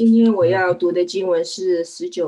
今天我要读的经文是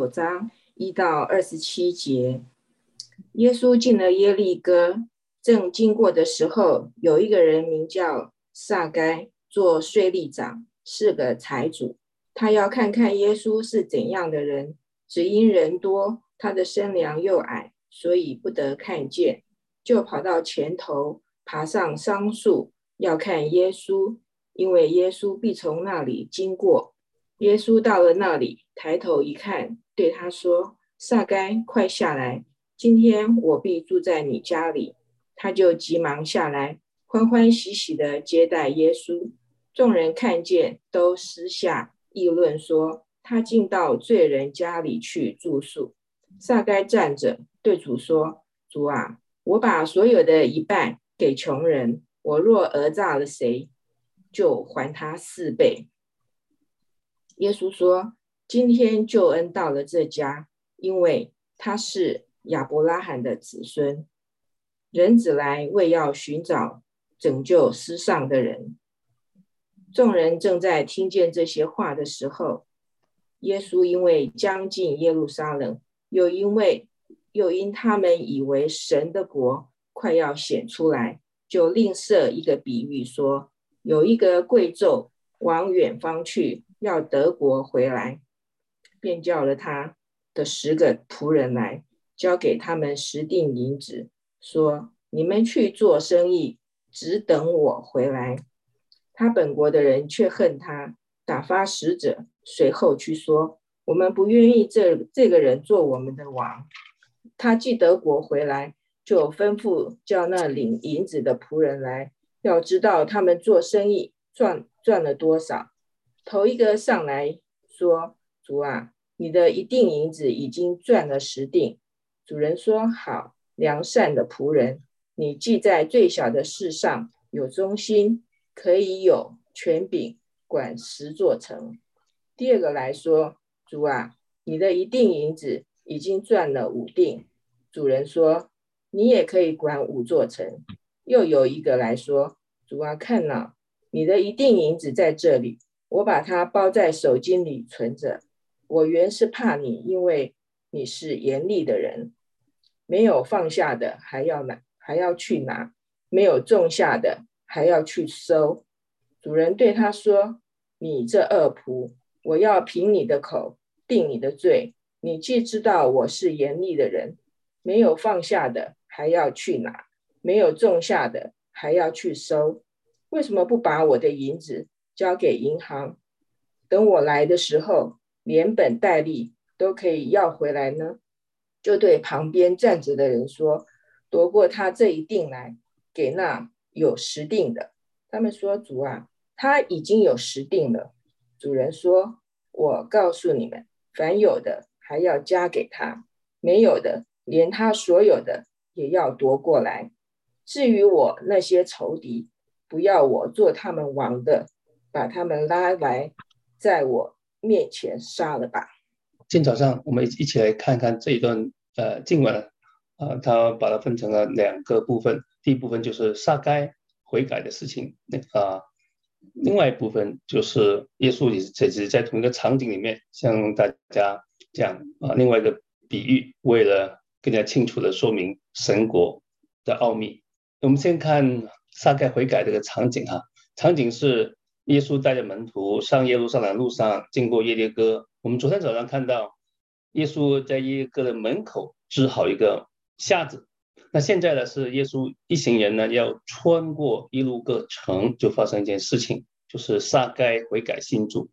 19章1到27节。耶稣进了耶利哥，正经过的时候，有一个人名叫撒该，做税吏长，是个财主。他要看看耶稣是怎样的人，只因人多，他的身量又矮，所以不得看见，就跑到前头，爬上桑树，要看耶稣，因为耶稣必从那里经过。耶稣到了那里，抬头一看，对他说：撒该，快下来，今天我必住在你家里。他就急忙下来，欢欢喜喜地接待耶稣。众人看见，都私下议论说，他进到罪人家里去住宿。撒该站着，对主说：主啊，我把所有的一半给穷人，我若讹诈了谁，就还他4倍。耶稣说：今天救恩到了这家，因为他是亚伯拉罕的子孙。人子来为要寻找拯救失丧的人。众人正在听见这些话的时候，耶稣因为将近耶路撒冷，又因他们以为神的国快要显出来，就另设一个比喻说，有一个贵胄往远方去，要得国回来，便叫了他的10个仆人来，交给他们10锭银子，说：你们去做生意，只等我回来。他本国的人却恨他，打发使者随后去说：我们不愿意这个人做我们的王。他既得国回来，就吩咐叫那领银子的仆人来，要知道他们做生意赚了多少。头一个上来说：主啊，你的1锭银子已经赚了10锭。主人说：好，良善的仆人，你既在最小的事上有忠心，可以有权柄管10座城。第二个来说：主啊，你的1锭银子已经赚了5锭。主人说：你也可以管5座城。又有一个来说：主啊，看哪，你的1锭银子在这里，我把它包在手巾里存着。我原是怕你，因为你是严厉的人，没有放下的还要去拿，没有种下的还要去收。主人对他说：你这恶仆，我要凭你的口定你的罪。你既知道我是严厉的人，没有放下的还要去拿，没有种下的还要去收，为什么不把我的银子交给银行，等我来的时候连本带利都可以要回来呢？就对旁边站着的人说：夺过他这1锭来，给那有10锭的。他们说：主啊，他已经有10锭了。主人说：我告诉你们，凡有的还要加给他，没有的连他所有的也要夺过来。至于我那些仇敌，不要我做他们王的，把他们拉来，在我面前杀了吧。 今天早上我们一起来看看这一段经文，他把它分成了2个部分。第一部分就是撒该悔改的事情，另外一部分就是耶稣只是在同一个场景里面向大家讲另外一个比喻，为了更加清楚的说明神国的奥秘。我们先看撒该悔改这个场景场景是耶稣带着门徒上耶路撒冷路上经过耶利哥。我们昨天早上看到耶稣在耶利哥的门口治好一个瞎子，那现在呢是耶稣一行人呢要穿过耶路哥城，就发生一件事情，就是撒该悔改信主。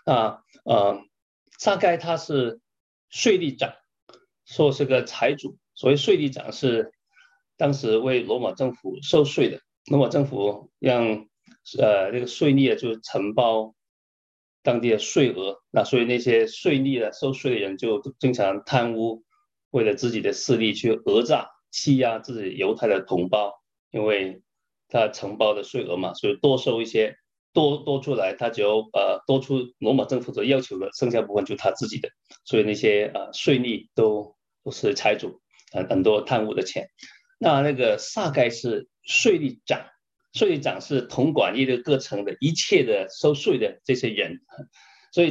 撒该他是税吏长，说是个财主。所谓税吏长是当时为罗马政府收税的，罗马政府让这个税吏就承包当地的税额，那所以那些税吏收税的人就经常贪污，为了自己的势力去讹诈欺压自己犹太的同胞，因为他承包的税额嘛，所以多收一些，多出来，他就多出罗马政府所要求的，剩下部分就他自己的，所以那些税吏都是财主，很多贪污的钱。那个撒该是税吏长，税吏长是统管耶利哥城的一切的收税的这些人，所以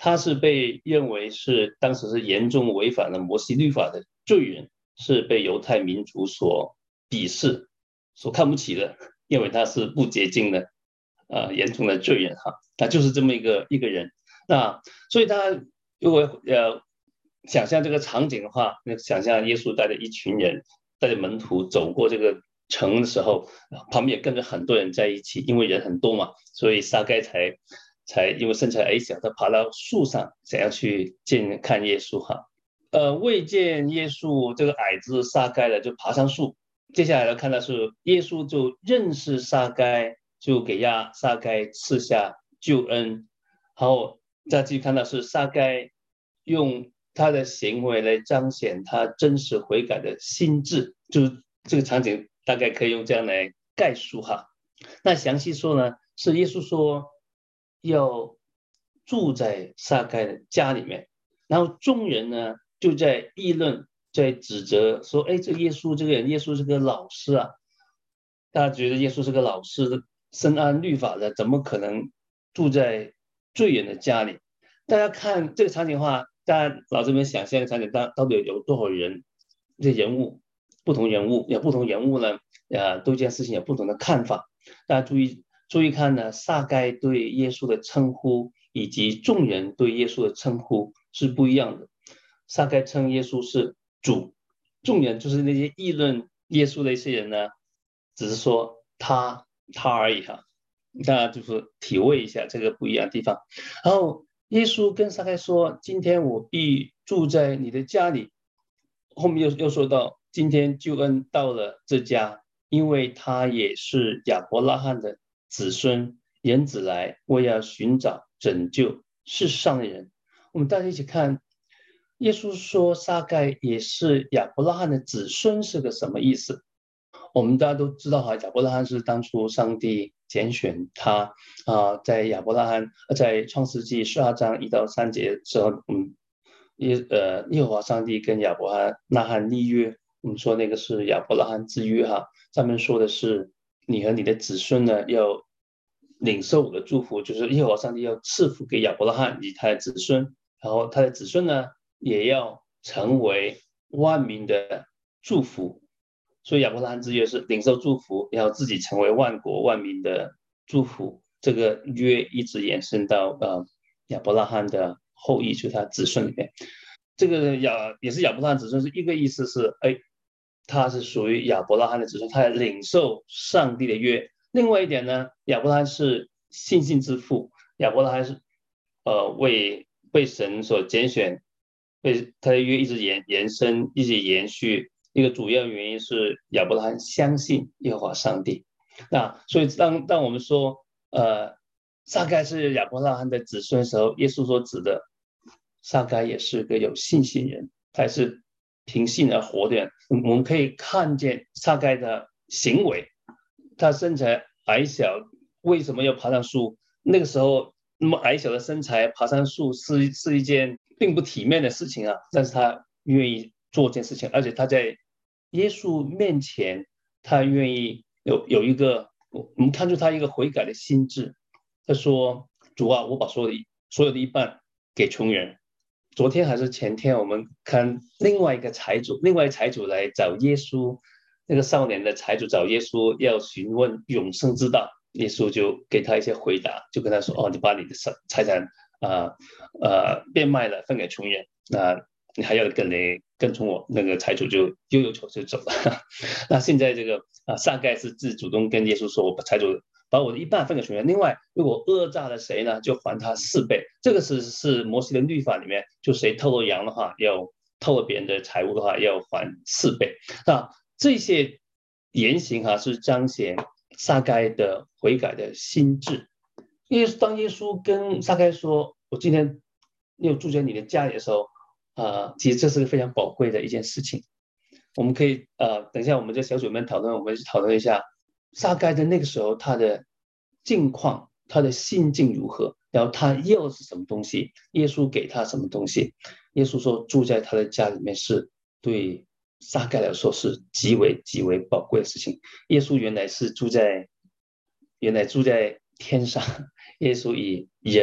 他是被认为是当时是严重违反了摩西律法的罪人，是被犹太民族所鄙视、所看不起的，因为他是不洁净的，严重的罪人哈。他就是这么一个人。那所以他如果想象这个场景的话，想象耶稣带着一群人，带着门徒走过这个城的时候，旁边也跟着很多人在一起，因为人很多嘛，所以撒该才因为身材矮小，他爬到树上想要去看耶稣哈。未见耶稣，这个矮子撒该了就爬上树。接下来呢，看到是耶稣就认识撒该，就给撒该赐下救恩。然后再继续看到是撒该用他的行为来彰显他真实悔改的心志，就是这个场景大概可以用这样来概述哈。那详细说呢，是耶稣说要住在撒该的家里面，然后众人呢就在议论，在指责说，哎，这耶稣这个人，耶稣是个老师啊，大家觉得耶稣是个老师，深谙律法的，怎么可能住在罪人的家里？大家看这个场景的话，大家脑子里面想象的场景，到底有多少人？这人物，不同人物，有不同人物呢，对这件事情有不同的看法。大家注意看呢，撒该对耶稣的称呼，以及众人对耶稣的称呼是不一样的。撒该称耶稣是主，众人就是那些议论耶稣的一些人呢，只是说他而已哈。大家就是体会一下这个不一样的地方。然后耶稣跟撒该说：“今天我必住在你的家里。”后面又说到：“今天救恩到了这家，因为他也是亚伯拉罕的子孙，人子来为要寻找拯救世上的人。”我们大家一起看，耶稣说撒该也是亚伯拉罕的子孙是个什么意思？我们大家都知道哈，亚伯拉罕是当初上帝拣选他在在创世纪12章1到3节的时候，耶和华上帝跟亚伯拉罕立约，我们说那个是亚伯拉罕之约哈，上面说的是你和你的子孙呢要领受我的祝福，就是耶和华上帝要赐福给亚伯拉罕以及他的子孙，然后他的子孙呢也要成为万民的祝福。所以亚伯拉罕之约是领受祝福，要自己成为万国万民的祝福。这个约一直延伸到亚伯拉罕的后裔，就是他子孙里面。这个也是亚伯拉罕子孙，是一个意思是，他是属于亚伯拉罕的子孙，他领受上帝的约。另外一点呢，亚伯拉罕是信心之父，亚伯拉罕是被神所拣选，被他的约一直延伸，一直延续。一个主要原因是亚伯拉罕相信耶和华上帝。那所以当我们说撒该是亚伯拉罕的子孙的时候，耶稣所指的撒该也是个有信心人，他也是凭信而活的人。我们可以看见撒该的行为，他身材矮小，为什么要爬上树？那个时候那么矮小的身材爬上树是一件并不体面的事情啊，但是他愿意做这件事情，而且他在耶稣面前，他愿意有一个，我们看出他一个悔改的心智。他说：“主啊，我把所有的一半给穷人。”昨天还是前天，我们看另外一个财主来找耶稣，那个少年的财主找耶稣要询问永生之道，耶稣就给他一些回答，就跟他说：“哦，你把你的财产变卖了，分给穷人，你还要跟从我。”那个财主就悠悠就走了。那现在这个撒该是自主动跟耶稣说：“我财主把我的一半分给穷人，另外如果讹诈了谁呢，就还他4倍。”这个是摩西的律法里面，就谁偷了羊的话，偷了别人的财物的话，要还4倍。那这些言行是彰显撒该的悔改的心智。当耶稣跟撒该说：“我今天又住在你的家里”的时候，其实这是个非常宝贵的一件事情。我们可以等一下我们在小组里面讨论，我们讨论一下撒该的那个时候他的境况，他的心境如何，然后他要是什么东西，耶稣给他什么东西。耶稣说住在他的家里面是对撒该来说是极为极为宝贵的事情。耶稣原来住在天上，耶稣以人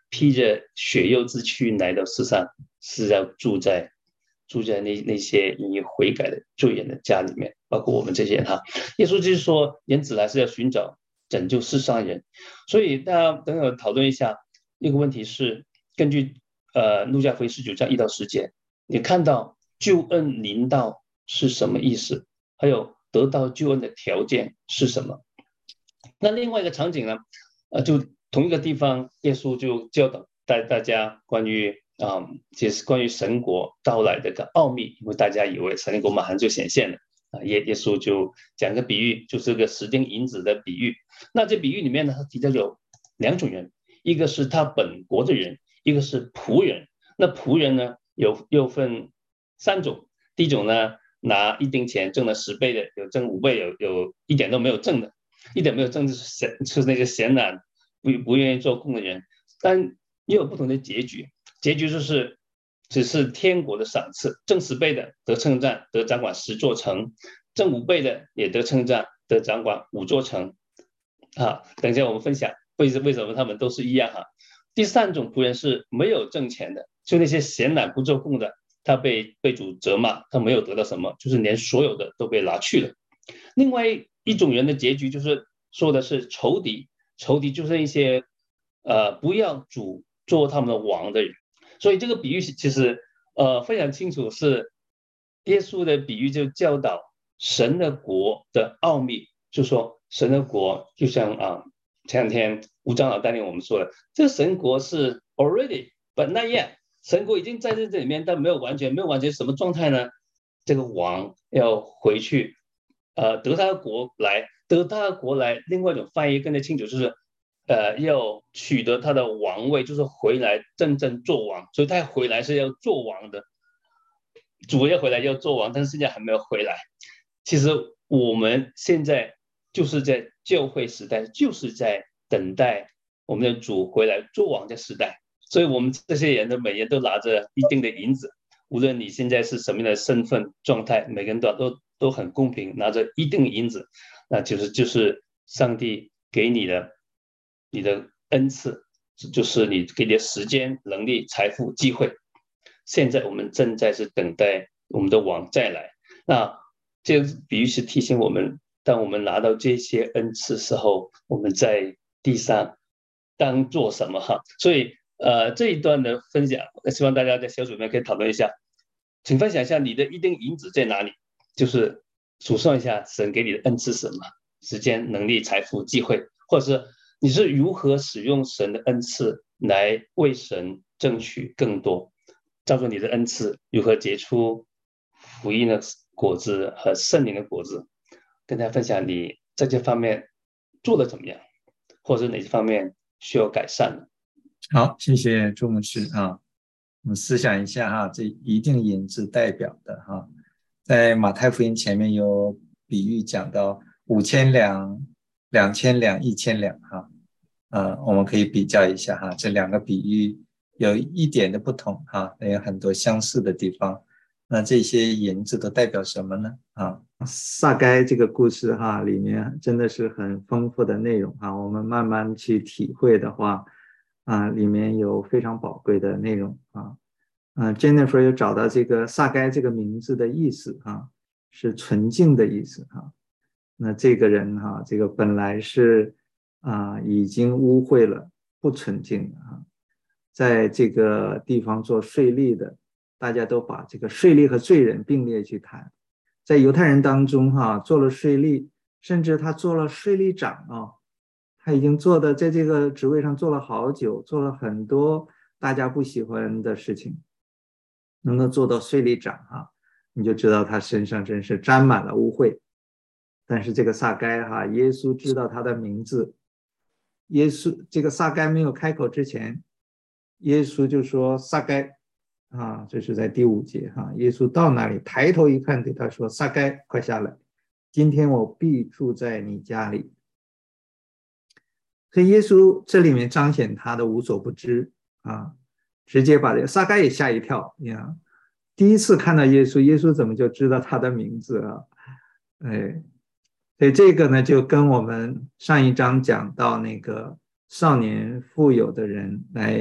披着血肉之躯来到世上，是要住在那些因为悔改的罪人的家里面，包括我们这些人哈。耶稣就是说，人子来是要寻找拯救世上人。所以大家等会讨论一下一个问题是，根据路加福音19章1到10节，你看到救恩临到是什么意思？还有得到救恩的条件是什么？那另外一个场景呢，就同一个地方，耶稣就教导大家关于其实关于神国到来的一个奥秘，因为大家以为神国马上就显现了耶稣就讲个比喻，就是个10斤银子的比喻。那这比喻里面呢，他提到有2种人，一个是他本国的人，一个是仆人。那仆人呢，又分3种，第一种呢，拿1丁钱挣了10倍的，有挣5倍，有一点都没有挣的，一点没有挣就是那个闲懒不愿意做工的人。但也有不同的结局，结局就是只是天国的赏赐，挣10倍的得称赞，得掌管10座城；挣5倍的也得称赞，得掌管5座城。等一下我们分享为什么他们都是一样哈。第3种仆人是没有挣钱的，就那些闲懒不做工的，他被主责骂，他没有得到什么，就是连所有的都被拿去了。另外一种人的结局就是说的是仇敌就是一些不要主做他们的王的人。所以这个比喻其实非常清楚，是耶稣的比喻，就教导神的国的奥秘，就说神的国就像前两天吴长老带领我们说的，这个神国是 already but not yet， 神国已经在这里面，但没有完全什么状态呢？这个王要回去得他的国来，另外一种翻译更加清楚，就是要取得他的王位，就是回来真正做王。所以他回来是要做王的，主要回来要做王，但是现在还没有回来。其实我们现在就是在教会时代，就是在等待我们的主回来做王的时代。所以我们这些人每人都拿着一定的银子，无论你现在是什么样的身份状态，每个人都很公平，拿着一定的银子，那就是上帝给你的恩赐，就是你给你的时间、能力、财富、机会。现在我们正在是等待我们的王再来。那这个比喻是提醒我们，当我们拿到这些恩赐时候，我们在地上当做什么哈？所以这一段的分享，希望大家在小组里面可以讨论一下。请分享一下你的一锭银子在哪里？就是数算一下神给你的恩赐是什么，时间、能力、财富、机会，或者是你是如何使用神的恩赐来为神争取更多，照着你的恩赐如何结出福音的果子和圣灵的果子，跟大家分享你在这方面做的怎么样，或者哪些方面需要改善的。 好，谢谢朱牧师啊。我们思想一下哈，这一锭银子代表的哈，在马太福音前面有比喻讲到5000两、2000两、1000两哈，我们可以比较一下哈，这2个比喻有一点的不同哈，也有很多相似的地方。那这些银子都代表什么呢？撒该这个故事哈，里面真的是很丰富的内容哈，我们慢慢去体会的话。里面有非常宝贵的内容Jennifer 又找到这个撒该这个名字的意思是纯净的意思那这个人这个本来是已经污秽了，不纯净的在这个地方做税吏的，大家都把这个税吏和罪人并列去谈。在犹太人当中做了税吏，甚至他做了税吏长他已经做的在这个职位上做了好久，做了很多大家不喜欢的事情，能够做到税吏长你就知道他身上真是沾满了污秽。但是这个撒该耶稣知道他的名字，耶稣这个撒该没有开口之前，耶稣就说撒该这是在第5节耶稣到那里抬头一看，对他说撒该快下来，今天我必住在你家里。所以耶稣这里面彰显他的无所不知直接把这个撒该也吓一跳第一次看到耶稣，耶稣怎么就知道他的名字所以这个呢就跟我们上一章讲到那个少年富有的人来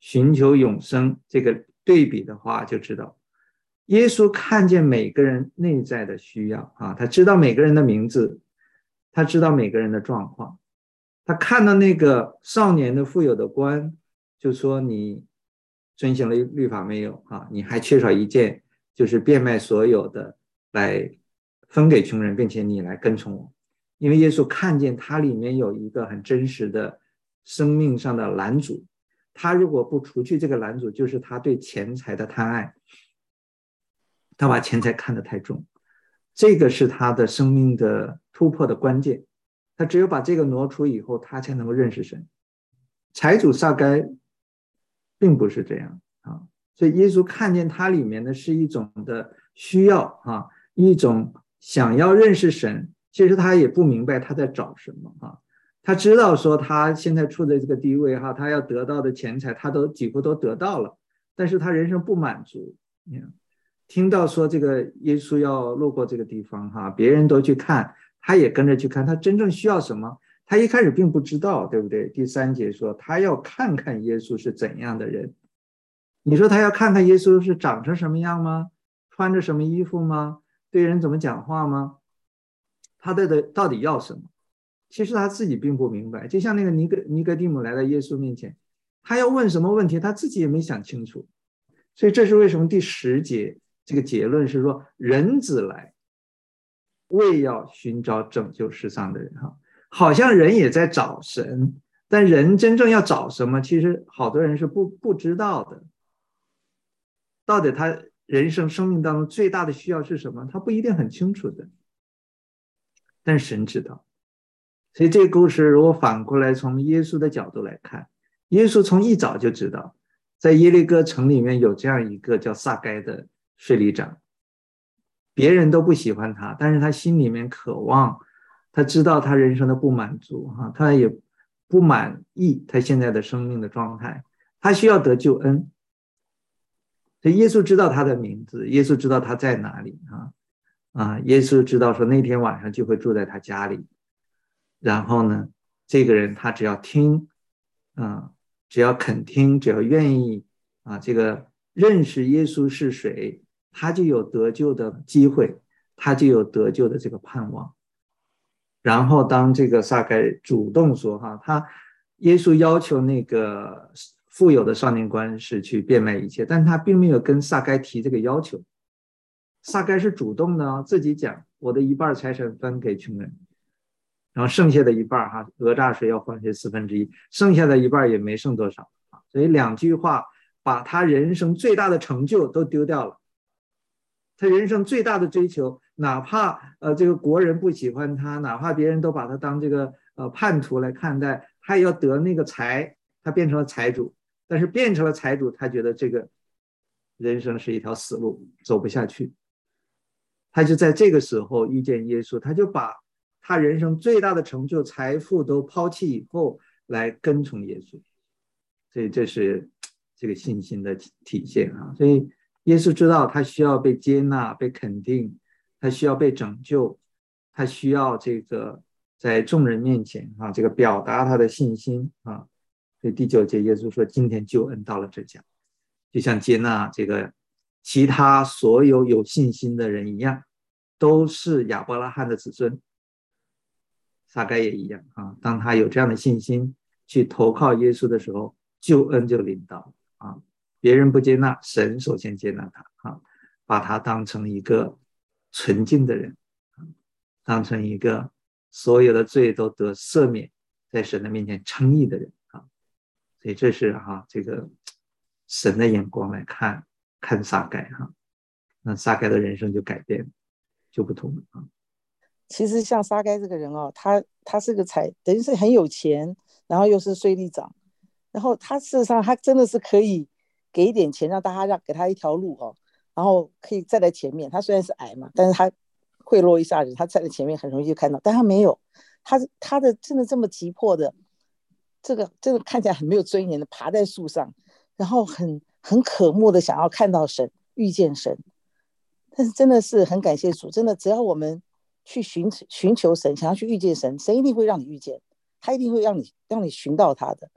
寻求永生这个对比的话，就知道耶稣看见每个人内在的需要啊，他知道每个人的名字，他知道每个人的状况。他看到那个少年的富有的官，就说你遵行了律法没有啊？你还缺少一件，就是变卖所有的来分给穷人，并且你来跟从我。因为耶稣看见他里面有一个很真实的生命上的拦阻，他如果不除去这个拦阻，就是他对钱财的贪爱，他把钱财看得太重，这个是他的生命的突破的关键。他只有把这个挪除以后，他才能够认识神。财主撒该并不是这样啊，所以耶稣看见他里面的是一种的需要啊，一种想要认识神。其实他也不明白他在找什么啊，他知道说他现在处在这个地位哈，他要得到的钱财他都几乎都得到了，但是他人生不满足。听到说这个耶稣要路过这个地方哈，别人都去看，他也跟着去看，他真正需要什么？他一开始并不知道，对不对？第3节说他要看看耶稣是怎样的人。你说他要看看耶稣是长成什么样吗？穿着什么衣服吗？对人怎么讲话吗？他到底要什么？其实他自己并不明白。就像那个尼哥底母来到耶稣面前，他要问什么问题，他自己也没想清楚。所以这是为什么第10节这个结论是说，人子来为要寻找拯救世上的人哈，好像人也在找神，但人真正要找什么，其实好多人是不知道的。到底他人生命当中最大的需要是什么，他不一定很清楚的，但神知道。所以这个故事如果反过来从耶稣的角度来看，耶稣从一早就知道，在耶利哥城里面有这样一个叫撒该的税吏长，别人都不喜欢他，但是他心里面渴望，他知道他人生的不满足他也不满意他现在的生命的状态，他需要得救恩。所以耶稣知道他的名字，耶稣知道他在哪里耶稣知道说那天晚上就会住在他家里。然后呢，这个人他只要听只要肯听，只要愿意这个认识耶稣是谁，他就有得救的机会，他就有得救的这个盼望。然后当这个撒该主动说耶稣要求那个富有的少年官是去变卖一切，但他并没有跟撒该提这个要求。撒该是主动的自己讲，我的一半财产分给穷人，然后剩下的一半讹诈税要还回1/4，剩下的一半也没剩多少所以2句话把他人生最大的成就都丢掉了。他人生最大的追求，哪怕这个国人不喜欢他，哪怕别人都把他当这个叛徒来看待，他也要得那个财，他变成了财主。但是变成了财主，他觉得这个人生是一条死路，走不下去。他就在这个时候遇见耶稣，他就把他人生最大的成就财富都抛弃以后来跟从耶稣。所以这是这个信心的体现所以耶稣知道他需要被接纳被肯定，他需要被拯救，他需要这个在众人面前这个表达他的信心所以第9节耶稣说今天救恩到了这家，就像接纳这个其他所有有信心的人一样，都是亚伯拉罕的子孙。撒该也一样当他有这样的信心去投靠耶稣的时候，救恩就临到别人不接纳，神首先接纳他把他当成一个纯净的人当成一个所有的罪都得赦免，在神的面前称义的人所以这是这个神的眼光来看撒该那撒该的人生就改变，就不同了其实像撒该这个人他是个等于是很有钱，然后又是税吏长，然后他事实上他真的是可以给一点钱让大家给他一条路然后可以站在前面。他虽然是矮嘛，但是他贿赂一下人，他站在前面很容易就看到，但他没有，他的真的这么急迫的，这个真的看起来很没有尊严的爬在树上，然后很渴慕的想要看到神，遇见神。但是真的是很感谢主，真的只要我们去寻求神，想要去遇见神，神一定会让你遇见，他一定会让你寻到他的。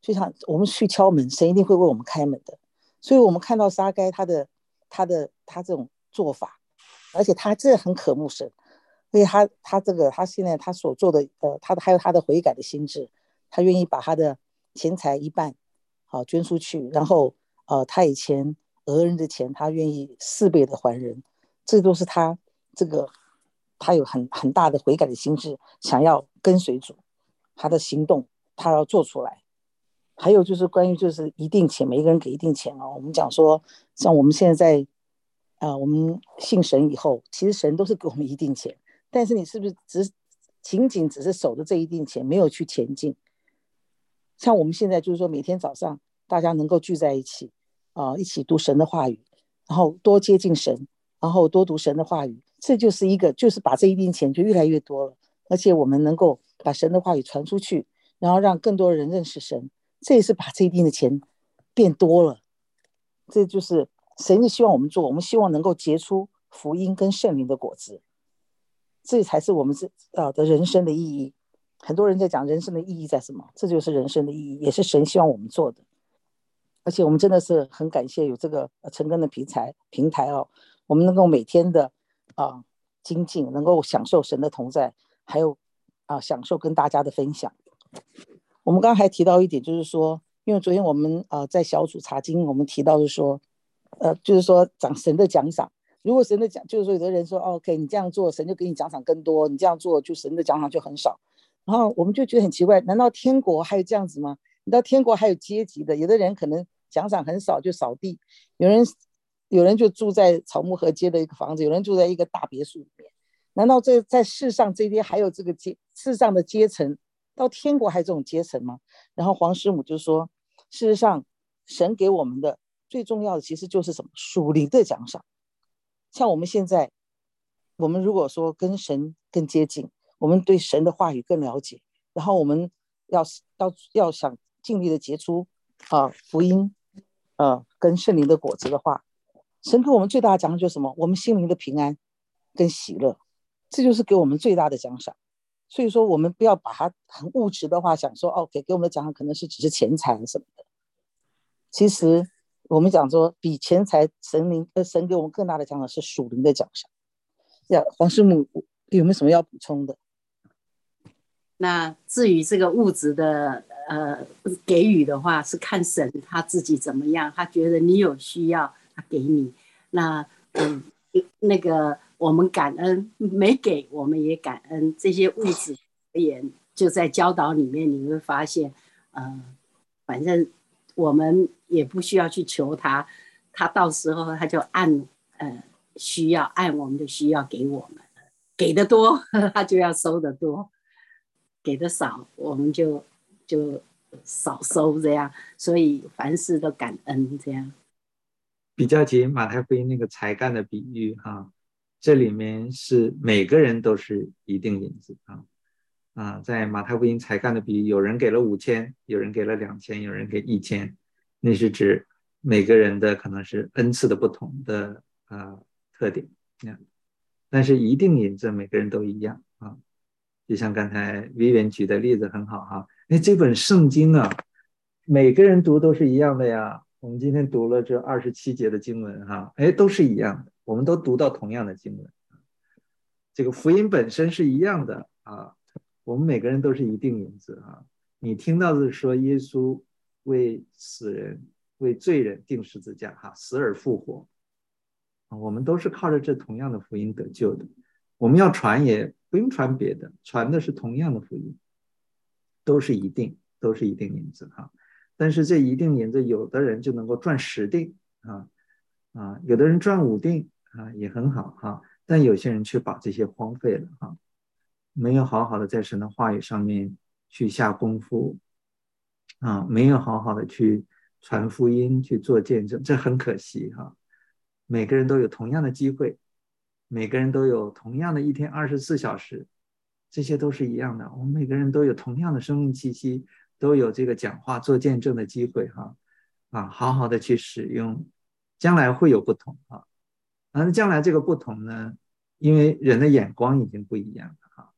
就像我们去敲门，神一定会为我们开门的。所以我们看到撒该他这种做法，而且他这很渴慕神，所以他现在他所做的还有他的悔改的心智，他愿意把他的钱财一半捐出去，然后他以前讹人的钱他愿意4倍的还人，这都是他他有很大的悔改的心智，想要跟随主，他的行动他要做出来。还有就是关于就是一定钱，每一个人给一定钱我们讲说，像我们现在我们信神以后，其实神都是给我们一定钱，但是你是不是仅仅只是守着这一定钱，没有去前进？像我们现在就是说，每天早上大家能够聚在一起一起读神的话语，然后多接近神，然后多读神的话语，这就是就是把这一定钱就越来越多了，而且我们能够把神的话语传出去，然后让更多人认识神，这也是把这一定的钱变多了。这就是神是希望我们做，我们希望能够结出福音跟圣灵的果子，这才是我们的人生的意义。很多人在讲人生的意义在什么，这就是人生的意义，也是神希望我们做的。而且我们真的是很感谢有这个成根的平台我们能够每天的精进，能够享受神的同在，还有享受跟大家的分享。我们刚刚还提到一点，就是说，因为昨天我们在小组查经，我们提到就是说，就是说讲神的奖赏。如果神的就是说有的人说 OK 你这样做神就给你奖赏更多，你这样做就神的奖赏就很少。然后我们就觉得很奇怪，难道天国还有这样子吗？你到天国还有阶级的，有的人可能奖赏很少就扫地，有人就住在草木河街的一个房子，有人住在一个大别墅里面。难道在世上这些还有这个世上的阶层，到天国还有这种阶层吗？然后黄师母就说，事实上神给我们的最重要的其实就是什么？属灵的奖赏。像我们现在，我们如果说跟神更接近，我们对神的话语更了解，然后我们要想尽力的结出福音跟圣灵的果子的话，神给我们最大的奖赏就是什么？我们心灵的平安跟喜乐，这就是给我们最大的奖赏。所以说我们不要把它很物质的话想说给我们的奖赏可能是只是钱财什么的。其实我们讲说比钱财神给我们更大的奖赏是属灵的奖赏。黄师母有没有什么要补充的？ 那至于这个物质的给予的话，是看神他自己怎么样，他觉得你有需要，他给你。那那个我们感恩，没给我们也感恩。这些物质而言，就在教导里面你会发现，反正我们也不需要去求他，他到时候他就按需要，按我们的需要给我们。给的多他就要收的多，给的少我们就少收，这样。所以凡事都感恩，这样。 比较起马太福音那个才干的比喻这里面是每个人都是一定银子在马太福音才干的比喻，有人给了5000，有人给了2000，有人给1000，那是指每个人的可能是恩赐的不同的特点。但是一定银子每个人都一样就像刚才 Vivian 举的例子很好这本圣经每个人读都是一样的呀。我们今天读了这27节的经文都是一样的，我们都读到同样的经文。这个福音本身是一样的我们每个人都是一定银子你听到的说耶稣为死人为罪人钉十字架死而复活，我们都是靠着这同样的福音得救的。我们要传也不用传别的，传的是同样的福音，都是一定银子但是这一定银子有的人就能够赚10锭有的人赚5锭也很好但有些人却把这些荒废了没有好好的在神的话语上面去下功夫没有好好的去传福音去做见证，这很可惜每个人都有同样的机会，每个人都有同样的一天24小时，这些都是一样的。我们每个人都有同样的生命气息，都有这个讲话做见证的机会好好的去使用，将来会有不同将来这个不同呢，因为人的眼光已经不一样了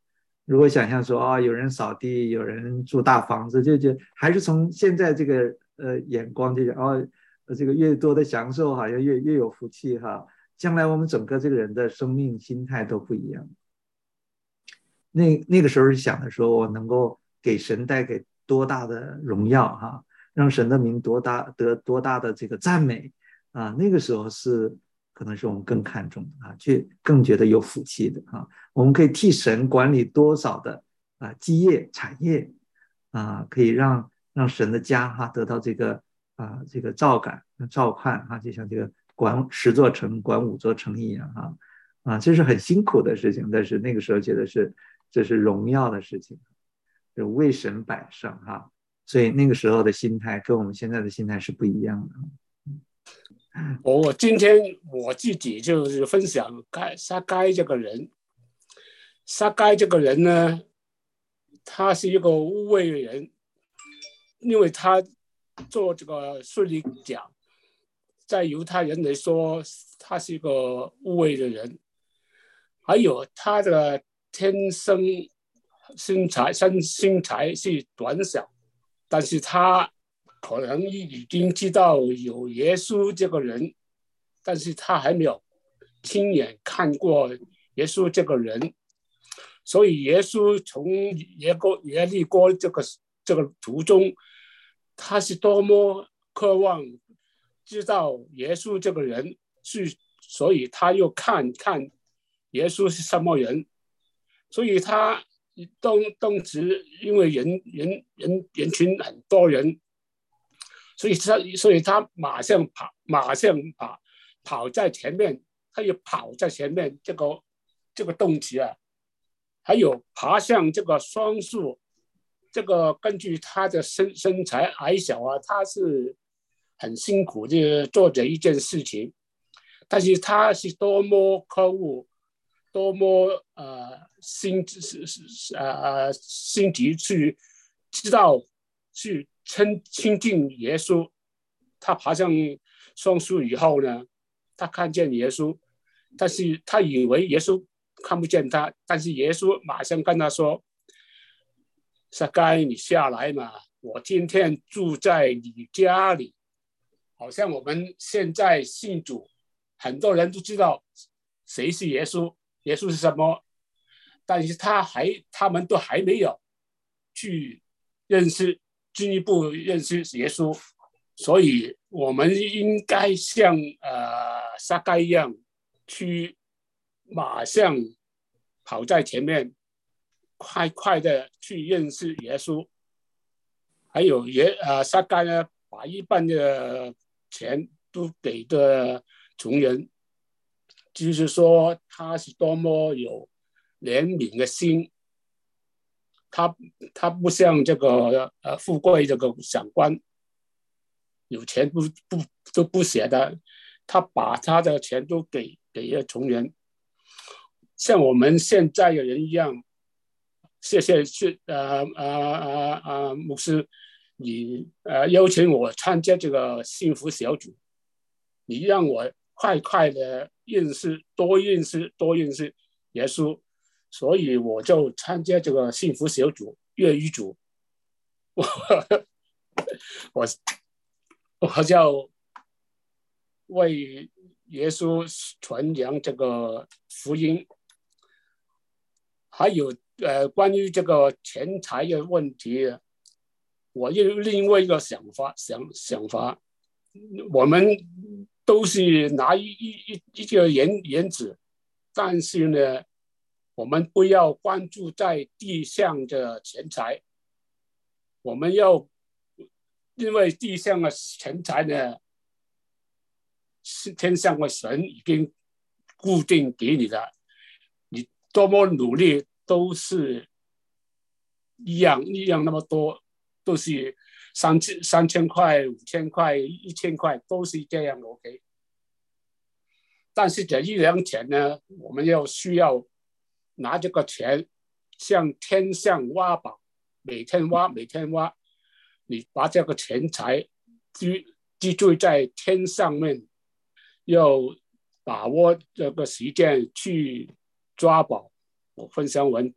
如果想象说有人扫地，有人住大房子，就还是从现在这个眼光就讲这个越多的享受好像越有福气哈。将来我们整个这个人的生命心态都不一样。那个时候是想的说，我能够给神带给多大的荣耀哈，让神的名得多大的这个赞美啊！那个时候可能是我们更看重的去更觉得有福气的我们可以替神管理多少的基业产业可以让神的家得到这个照感照看就像这个管10座城管5座城一样这是很辛苦的事情，但是那个时候觉得这是荣耀的事情，就为神摆上所以那个时候的心态跟我们现在的心态是不一样的。 我今天我自己就是分享撒该这个人。撒该这个人呢，他是一个污秽的人，因为他做这个税吏长，在犹太人来说他是一个污秽的人，还有他的天生身材是短小，但是他可能已经知道有耶稣这个人，但是他还没有亲眼看过耶稣这个人，所以耶稣从耶利哥这个途中，他是多么渴望知道耶稣这个人所以他又看耶稣是什么人，所以他当时因为人群很多人，所以他马上跑在前面，他也跑在前面这个动机还有爬上这个双树，这个根据他的身材矮小他是很辛苦的做着一件事情，但是他是多么渴慕，多么心急去知道去亲近耶稣。他爬上双树以后呢，他看见耶稣，但是他以为耶稣看不见他，但是耶稣马上跟他说：撒该，你下来嘛，我今天住在你家里。好像我们现在信主，很多人都知道谁是耶稣，耶稣是什么，但是他们都还没有去进一步认识耶稣。所以我们应该像撒该一样，去马上跑在前面，快的去认识耶稣。还有撒该呢，把一半的钱都给的穷人，就是说他是多么有怜悯的心。他不像这个富贵这个长官，有钱都不舍得，他把他的钱都给了穷人，像我们现在的人一样。谢谢牧师，你邀请我参加这个幸福小组，你让我快的多认识耶稣，所以我就参加这个幸福小组粤语组。我就为耶稣传扬这个福音。还有关于这个钱财的问题，我有另外一个想法，我们都是拿一个原子，但是呢，我们不要关注在地上的钱财，我们要因为地上的钱财呢，是天上的神已经固定给你的，你多么努力都是一样那么多，都是3000块、5000块、1000块，都是这样 OK。但是这一两钱呢，我们需要拿这个钱向天上挖宝，每天挖，你把这个钱财积聚在天上面，要把握这个时间去抓宝。我分享完毕。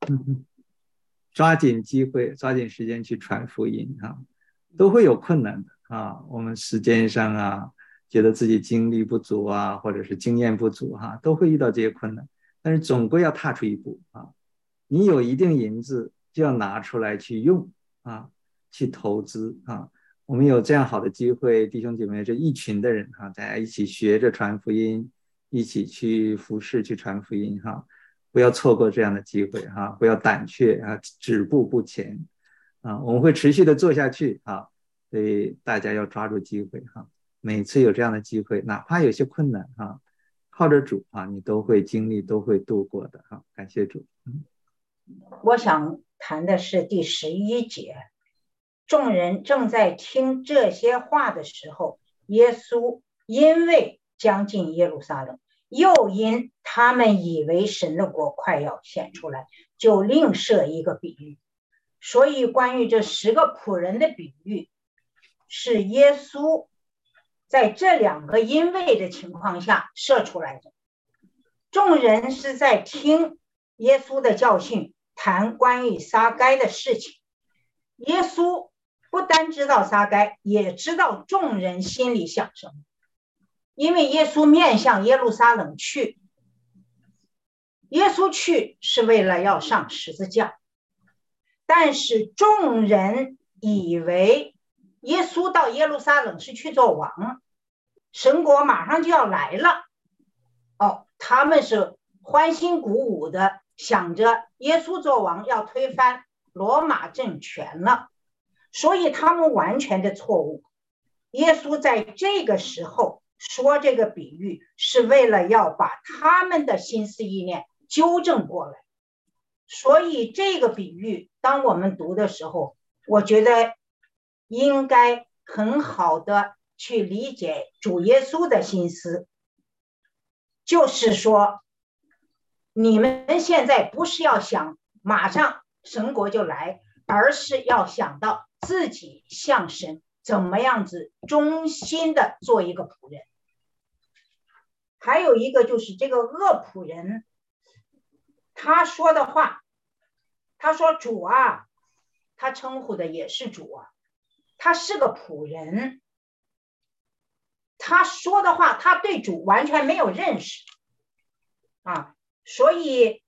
抓紧机会，抓紧时间去传福音啊，都会有困难的啊。我们时间上啊，觉得自己精力不足啊，或者是经验不足哈，都会遇到这些困难。但是总归要踏出一步啊。你有一定银子，就要拿出来去用啊，去投资啊。我们有这样好的机会，弟兄姐妹这一群的人哈，大家一起学着传福音，一起去服侍去传福音哈，不要错过这样的机会哈，不要胆怯啊，止步不前啊。我们会持续的做下去啊，所以大家要抓住机会哈。每次有这样的机会，哪怕有些困难哈，靠着主啊，你都会经历，都会度过的哈。感谢主。 我想谈的是第11节，众人正在听这些话的时候，耶稣因为将近耶路撒冷，又因他们以为神的国快要显出来，就另设一个比喻。所以关于这10个仆人的比喻，是耶稣在这2个因为的情况下设出来的。众人是在听耶稣的教训，谈关于撒该的事情。耶稣不单知道撒该，也知道众人心里想什么，因为耶稣面向耶路撒冷去，耶稣去是为了要上十字架，但是众人以为耶稣到耶路撒冷是去做王，神国马上就要来了。他们是欢欣鼓舞的想着耶稣做王要推翻罗马政权了，所以他们完全的错误。耶稣在这个时候说这个比喻，是为了要把他们的心思意念纠正过来。所以这个比喻当我们读的时候，我觉得应该很好的去理解主耶稣的心思，就是说你们现在不是要想马上神国就来，而是要想到自己向神怎么样子忠心的做一个仆人。还有一个就是这个恶仆人，他说的话，他说主啊，他称呼的也是主啊，他是个仆人，他说的话他对主完全没有认识啊。所以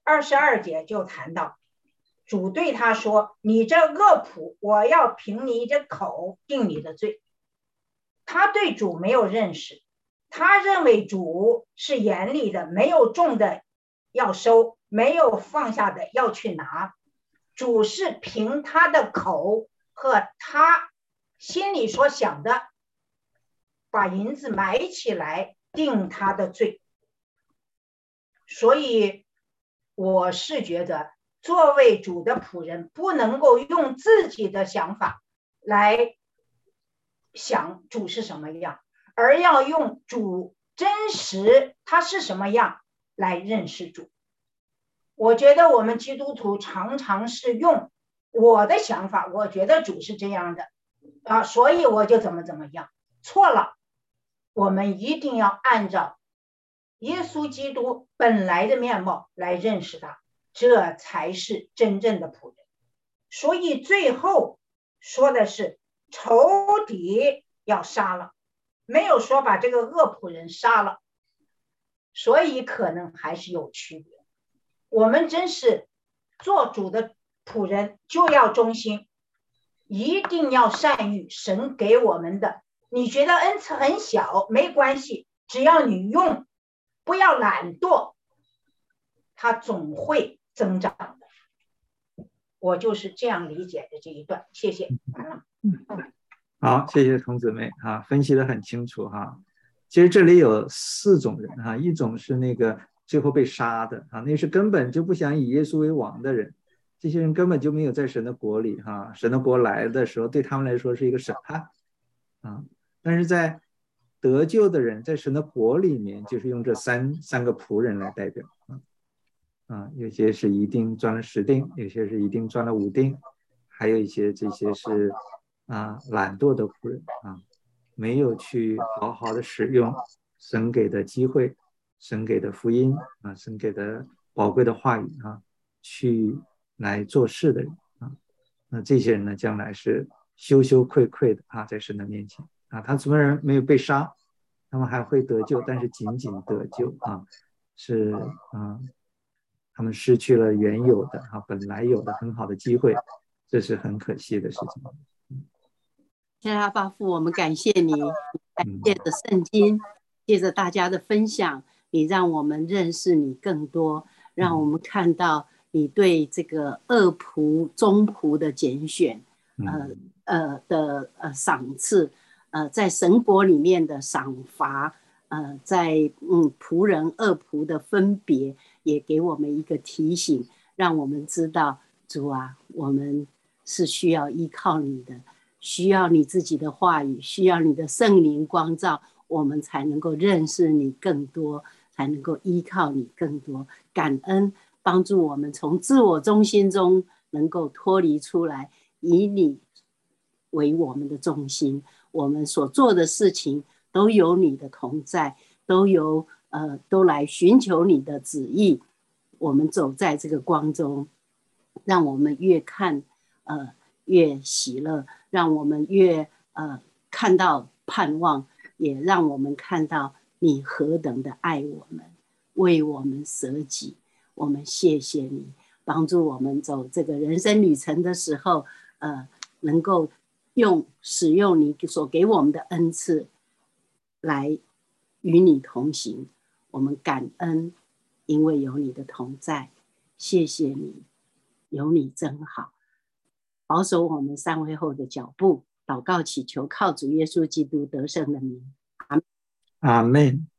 22节就谈到主对他说，你这恶仆，我要凭你这口定你的罪。他对主没有认识，他认为主是严厉的，没有种的要收，没有放下的要去拿。主是凭他的口和他心里所想的，把银子埋起来定他的罪。所以我是觉得作为主的仆人，不能够用自己的想法来想主是什么样，而要用主真实他是什么样来认识主。我觉得我们基督徒常常是用我的想法，我觉得主是这样的啊，所以我就怎么样，错了。我们一定要按照耶稣基督本来的面貌来认识他，这才是真正的仆人。所以最后说的是仇敌要杀了，没有说把这个恶仆人杀了，所以可能还是有区别。我们真是做主的仆人就要忠心，一定要善于神给我们的。你觉得恩赐很小没关系，只要你用，不要懒惰，它总会增长的。我就是这样理解的这一段，谢谢。完了。 好，谢谢童姊妹啊，分析得很清楚哈。其实这里有4种人哈，一种是那个最后被杀的啊，那是根本就不想以耶稣为王的人，这些人根本就没有在神的国里哈，神的国来的时候对他们来说是一个审判啊。但是在得救的人，在神的国里面，就是用这三个仆人来代表啊，有些是一定赚了10锭，有些是一定赚了5锭，还有一些这些是懒惰的仆人啊，没有去好好的使用神给的机会，神给的福音啊，神给的宝贵的话语啊， 去来做事的人啊。那这些人呢，将来是羞羞愧愧的啊，在神的面前啊，他虽然没有被杀，他们还会得救，但是仅仅得救啊，是他们失去了原有的本来有的很好的机会，这是很可惜的事情。 天父阿爸父，我们感谢你，借着圣经，借着大家的分享，你让我们认识你更多，让我们看到你对这个恶仆、忠仆的拣选，赏赐，在神国里面的赏罚，在仆人、恶仆的分别，也给我们一个提醒，让我们知道，主啊，我们是需要依靠你的。需要你自己的话语，需要你的圣灵光照，我们才能够认识你更多，才能够依靠你更多。感恩帮助我们从自我中心中能够脱离出来，以你为我们的中心，我们所做的事情都有你的同在，都来寻求你的旨意。我们走在这个光中，让我们越看越喜乐，让我们越看到盼望，也让我们看到你何等的爱我们，为我们舍己。我们谢谢你帮助我们走这个人生旅程的时候，能够使用你所给我们的恩赐来与你同行。我们感恩，因为有你的同在，谢谢你，有你真好。保守我们三位后的脚步，祷告祈求靠主耶稣基督得胜的名， 阿们。